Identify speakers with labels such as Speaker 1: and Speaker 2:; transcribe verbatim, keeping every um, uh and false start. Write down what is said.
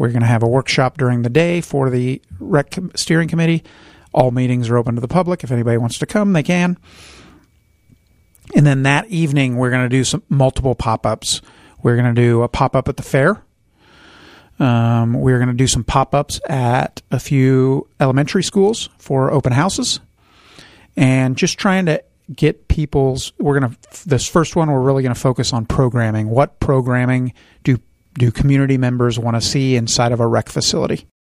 Speaker 1: We're going to have a workshop during the day for the rec steering committee. All meetings are open to the public. If anybody wants to come, they can. And then that evening, we're going to do some multiple pop-ups. We're going to do a pop-up at the fair. Um, we're going to do some pop-ups at a few elementary schools for open houses. And just trying to get people's, we're going to, this first one, we're really going to focus on programming. What programming do, do community members want to see inside of a rec facility?